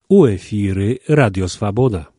У эфіры Радиосвобода.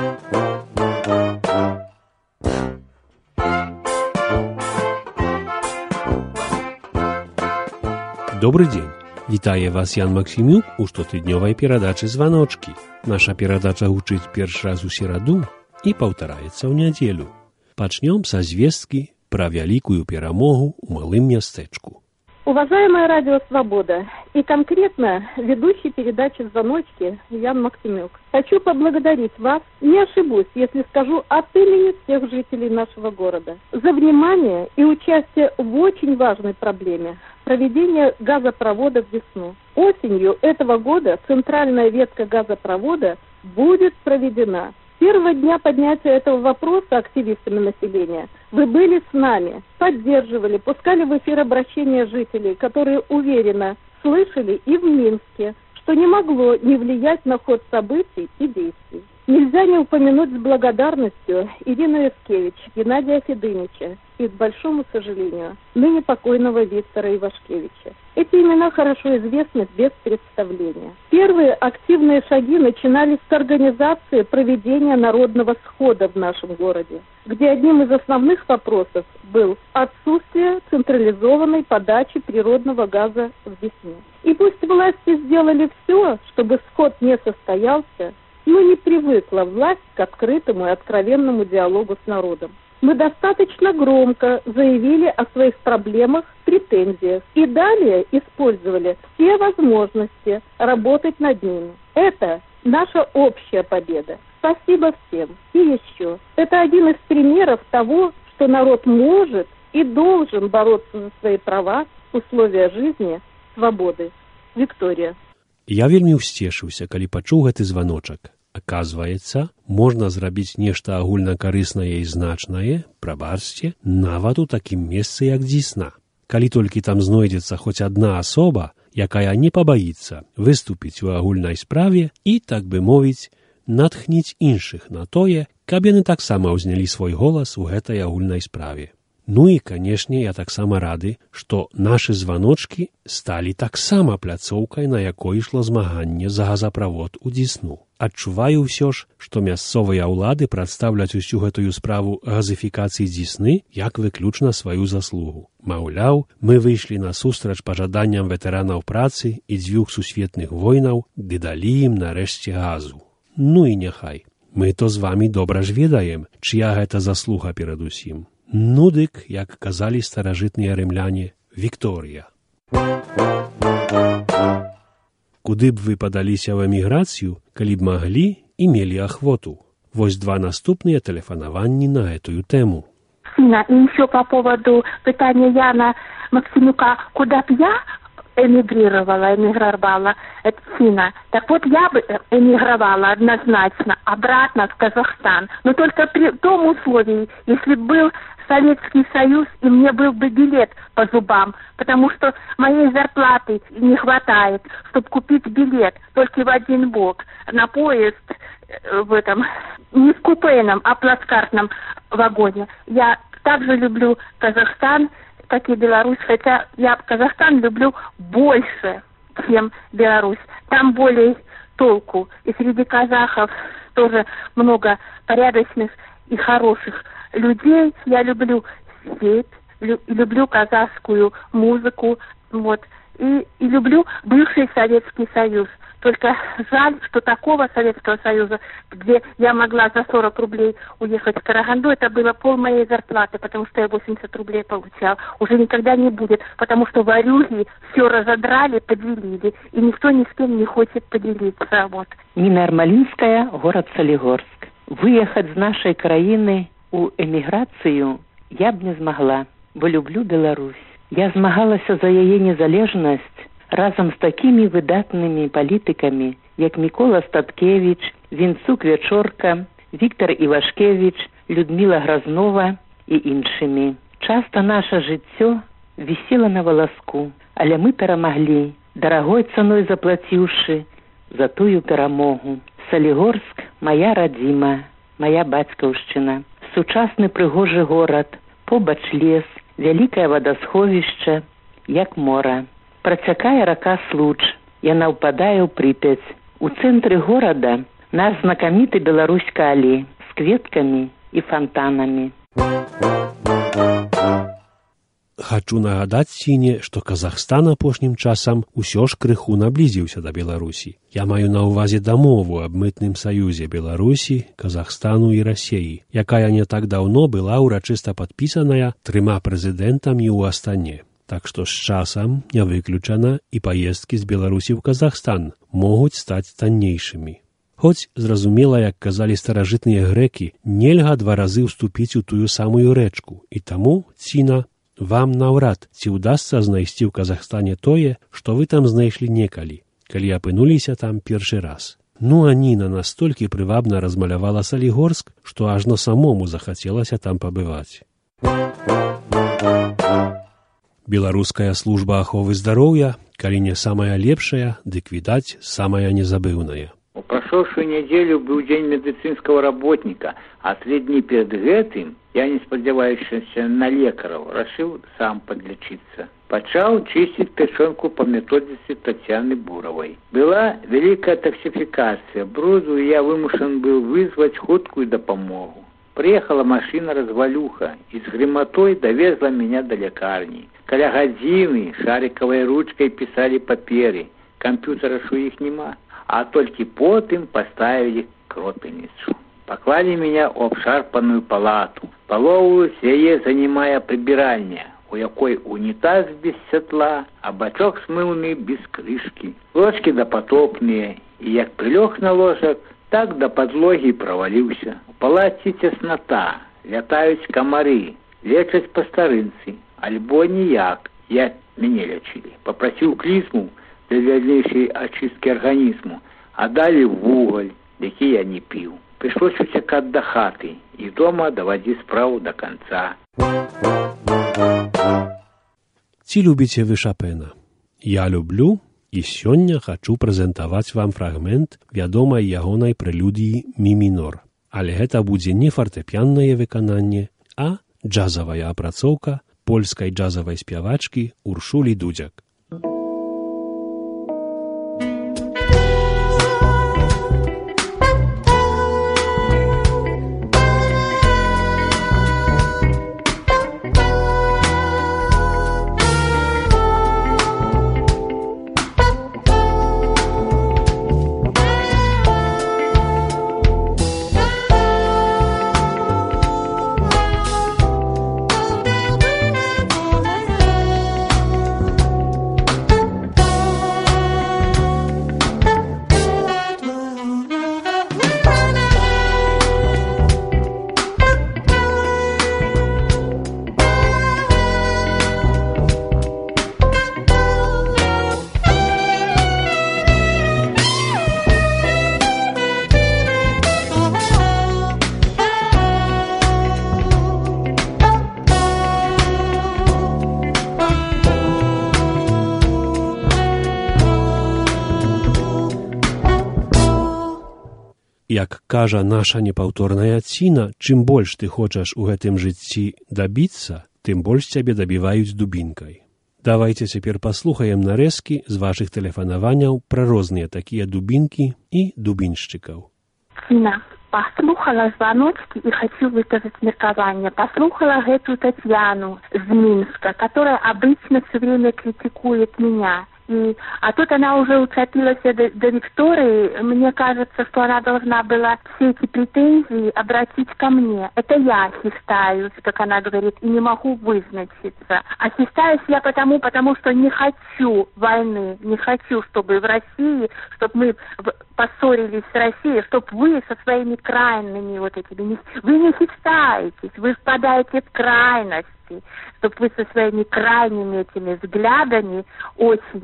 Добрый день. Вітае вас Ян Максимюк у штотыднёвай перадачы «Званочкі». Наша перадача гучыць першы раз у сераду і паўтараецца ў нядзелю. Пачнём са звесткі пра вялікую перамогу ў малым мястэчку. Уважаемая Радио Свобода и конкретно ведущий передачи «Звоночки» Ян Максимюк, хочу поблагодарить вас, не ошибусь, если скажу от имени всех жителей нашего города, за внимание и участие в очень важной проблеме – проведения газопровода в Десну. Осенью этого года центральная ветка газопровода будет проведена. С первого дня поднятия этого вопроса активистами населения вы были с нами, поддерживали, пускали в эфир обращения жителей, которые уверенно слышали и в Минске, что не могло не влиять на ход событий и действий. Нельзя не упомянуть с благодарностью Ирину Яскевич, Геннадия Федынича и, к большому сожалению, ныне покойного Виктора Ивашкевича. Эти имена хорошо известны без представления. Первые активные шаги начинались с организации проведения народного схода в нашем городе, где одним из основных вопросов был отсутствие централизованной подачи природного газа в Десне. И пусть власти сделали все, чтобы сход не состоялся, но не привыкла власть к открытому и откровенному диалогу с народом. Мы достаточно громко заявили о своих проблемах, претензиях и далее использовали все возможности работать над ними. Это наша общая победа. Спасибо всем. И еще. Это один из примеров того, что народ может и должен бороться за свои права, условия жизни, свободы. Виктория. Я вельмі ўсцешыўся, калі пачуў гэты званочак. Аказваецца, можна зрабіць нешта агульнакарыснае і значнае, прабачце, нават у такім месцы, як Дзесна. Калі толькі там знойдзецца хоць адна асоба, якая не пабаіцца выступіць у агульнай справе і, так бы мовіць, натхніць іншых на тое, каб яны таксама ўзнялі свой голас у гэтай агульнай справе. Ну і, канешне, я таксама рады, што нашы званочкі сталі таксама пляцоўкай, на якой ішло змаганне за газаправод у Дзесну. Адчуваю ўсё ж, што мясцовыя ўлады прадстаўляць усю гэтую справу газыфікацыі Дзесны як выключна сваю заслугу. Маўляў, мы выйшлі насустрач пажаданням ветэранаў працы і дзвюх сусветных войнаў, ды далі ім нарэшце газу. Ну і няхай. Мы то з вамі добра ж ведаем, чыя гэта заслуга перадусім. Ну дык, як казалі старажытныя рымляне, Вікторія. Куды б вы падаліся ў эміграцыю, калі б маглі і мелі ахвоту? Вось два наступныя тэлефанаванні на этую тэму. Сина, и еще по поводу питания Яна Максимюка, куда б я эмигрировала, это Сина. Так вот, я бы эмигровала однозначно обратно в Казахстан, но только при том условии, если был Советский Союз, и мне был бы билет по зубам, потому что моей зарплаты не хватает, чтобы купить билет только в один бок на поезд в этом, не в купейном, а плацкартном вагоне. Я также люблю Казахстан, как и Беларусь, хотя я Казахстан люблю больше, чем Беларусь. Там более толку. И среди казахов тоже много порядочных и хороших людей. Я люблю степь, люблю казахскую музыку, вот, и люблю бывший Советский Союз. Только жаль, что такого Советского Союза, где я могла за 40 рублей уехать в Караганду, это было пол моей зарплаты, потому что я 80 рублей получал. Уже никогда не будет, потому что ворюги все разодрали, поделили, и никто ни с кем не хочет поделиться. Вот. Нина Армалинская, город Солигорск. Выехать з нашей країни у эміграцыю я б не змагла, бо люблю Беларусь. Я змагалася за яе незалежнасць разам з такімі выдатнымі палітыкамі, як Мікола Статкевіч, Вінцук Вячорка, Віктор Івашкевіч, Людмила Грознова і іншымі. Часта наша жыццё вісела на валаску, але мы перамаглі, дарагой цаной заплаціўшы за тую перамогу. Солігорск – моя радзіма, моя бацькаўшчына. Сучасны прыгожы горад, побач лес, вялікае вадасховішча, як мора. Працякае рака Случ, яна ўпадае ў Прыпяць. У цэнтры горада наш знакаміты беларускі алей з кветкамі і фонтанамі. Хачу нагадаць Ціне, што Казахстан апошнім часам усё ж крыху наблізіўся да Беларусі. Я маю на ўвазе дамову аб мытным саюзе Беларусі, Казахстану і Расіі, якая не так даўно была ўрачыста падпісаная 3 прэзідэнтамі ў Астане. Так што з часам не выключана і паездкі з Беларусі ў Казахстан могуць стаць таннейшымі. Хоць, зразумела, як казалі старажытныя грэкі, нельга 2 разы ўступіць у тую самую рэчку, і таму, Ціна, вам наўрад ці ўдасца знайсці ў Казахстане тое, што вы там знайшлі некалі, калі апынуліся там першы раз. Ну, а Ніна настолькі прывабна размалявала Салігорск, што ажно самому захацелася там пабываць. Беларуская служба аховы здароўя, калі не самая лепшая, дык, відаць, самая незабыўная. У прошедшую неделю был день медицинского работника, а 3 дни перед этим я, не сподевающийся на лекаров, решил сам подлечиться. Почал чистить печенку по методике Татьяны Буровой. Была великая токсификация, бруду я вымушен был вызвать хуткую допомогу. Приехала машина-развалюха и с гремотой довезла меня до лекарни. Каля годины шариковой ручкой писали паперы, компьютера у их нема. А только потом поставили кропельницу. Поклали меня в обшарпанную палату. Половую яе занимая прибиральня, у якой унитаз без сетла, а бачок смывный без крышки. Ложки допотопные, и як прилег на ложек, так до подлоги провалился. В палате теснота, летают комары, лечат по-старинці, альбо ніяк, як меня лечили. Попросил клизму для дальнейшей очистки организму, а дали в уголь, який я не пил. Пришлось утекать до хаты и дома доводить справу до конца. Ці любіце вы Шопена? Я люблю, і сёння хачу прэзентаваць вам фрагмент вядомай ягонай прэлюдіі «Мі мінор». Але гэта будзе не фартэпіяннае выкананне, а джазавая апрацоўка польскай джазавай спявачкі Уршулі Дудзяк. Як кажа наша непаўторная Ціна, чым больш ты хочаш у гэтым жыцці дабіцца, тым больш цябе дабіваюць дубінкай. Давайце цяпер паслухаем нарэзкі з вашых тэлефанаванняў пра розныя такія дубінкі і дубіншчыкаў. Ціна, паслухала звоночки и хочу выказать меркование. Послухала эту Татьяну из Минска, которая обычно все время критикует меня. А тут она уже уцепилась до Виктории. Мне кажется, что она должна была все эти претензии обратить ко мне. Это я хистаюсь, как она говорит, и не могу вызначиться. А хистаюсь я потому что не хочу войны, не хочу, чтобы в России, чтобы мы поссорились с Россией, чтобы вы со своими крайними вот этими... Вы не хистаетесь, вы впадаете в крайность. Чтобы вы со своими крайними этими взглядами, очень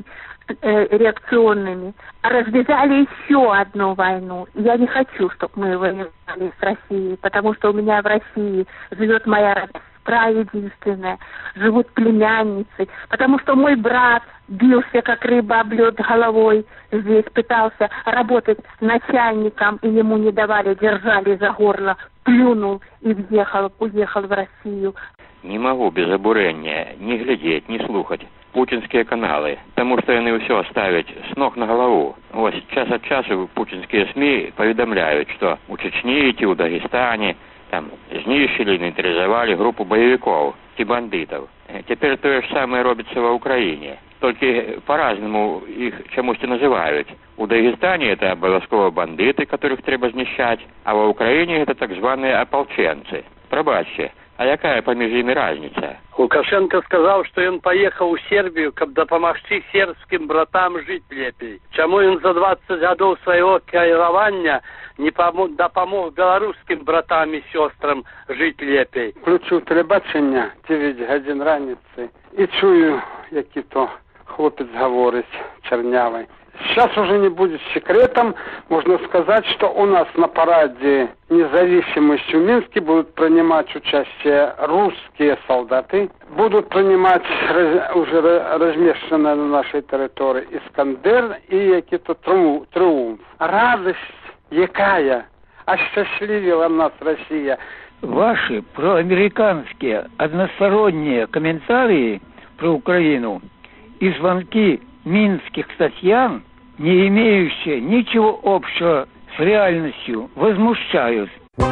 реакционными, развязали еще одну войну. Я не хочу, чтобы мы воевали с Россией, потому что у меня в России живет моя сестра единственная, живут племянницы, потому что мой брат бился, как рыба об лед головой, здесь пытался работать начальником, и ему не давали, держали за горло, плюнул и уехал в Россию. Не могу без обурения ни глядеть, ни слухать путінскія каналы, таму што яны ўсё ставяць с ног на галаву. Вось час ад часу путінскія СМІ паведамляюць, што ў Чечні ці ў Дагестане там знішчылі, нейтралізавалі групу баевікоў ці бандытаў. Цяпер тое ж самае робіцца ва ўкраіне. Толькі по-разнаму іх чамусьці называюць. У Дагестане это абавязкова бандыты, которых трэба знішчаць, а ва ўкраіне это так званыя апалчэнцы. Прабачце, а якая паміж імі разница? Лукашенко сказал, что он поехал в Сербию, каб дапамагчы сербским братам жить лепей. Чему он за 20 годов своего кайравания не дапамог белорусским братам и сестрам жить лепей? Включу телебачення 9 годин раницы и чую, які то хлопец говорить чернявый. Сейчас уже не будет секретом, можно сказать, что у нас на параде независимости в Минске будут принимать участие русские солдаты, будут принимать уже размещенные на нашей территории Искандер и який-то Триумф. Радость якая, осчастливила нас Россия. Ваши проамериканские односторонние комментарии про Украину и звонки минских татьян, не имеющие ничего общего с реальностью, возмущают.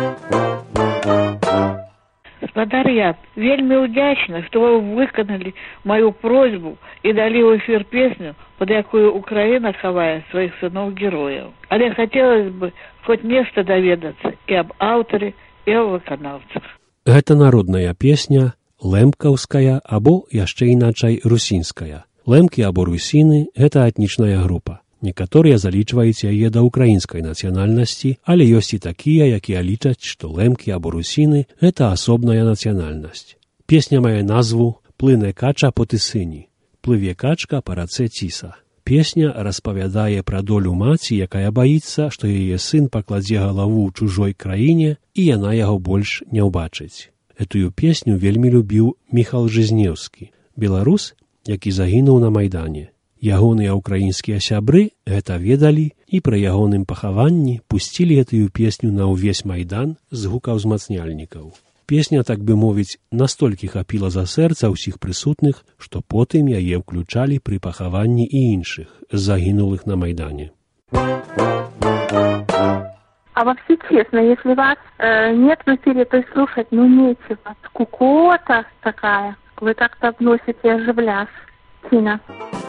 Спадар Яб, вельмі удячна, што вы выканалі мою просьбу і далі ў эфір песню, под якую Украина хавае сваіх сыноў-герояў. Але хацелось бы хоць нешта даведацца і аб аўтары, і аб выканаўцах. Гэта народная песня лэмкаўская або яшчэ іначай русінская. Лэмкі або русіны – гэта этнічная група. Некаторыя залічваюць яе да ўкраінскай нацыянальнасці, але ёсць і такія, якія лічаць, што лэмкі або русіны – гэта асобная нацыянальнасць. Песня мае назву «Плыне кача по Тысыні». Плыве качка па рацэ Ціса. Песня распавядае пра долю маці, якая баіцца, што яе сын пакладзе галаву ў чужой краіне, і яна яго больш не ўбачыць. Этую песню вельмі любіў Міхал Жизнеўскі, беларус, які загінуў на Майдане. Ягоныя ўкраінскія сябры гэта ведалі і пры ягоным пахаванні пусцілі гэтую песню на ўвесь Майдан з гукаўзмацняльнікаў. Песня, так бы мовіць, настолькі хапіла за сэрца ўсіх прысутных, што потым яе ўключалі пры пахаванні і іншых, загінулых на Майдане. А вообще, честно, если вас нет в эфире, то слушать, нечего. Скукота такая. Вы как-то вносите оживляж. Тина.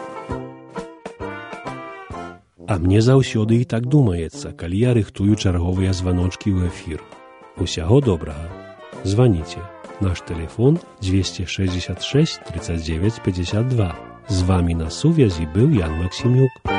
А мне заўсёды і так думаецца, калі я рыхтую чарговыя званочкі ў эфір. Усяго добрага. Званіце. Наш тэлефон 266 39 52. З вамі на сувязі быў Ян Максімюк.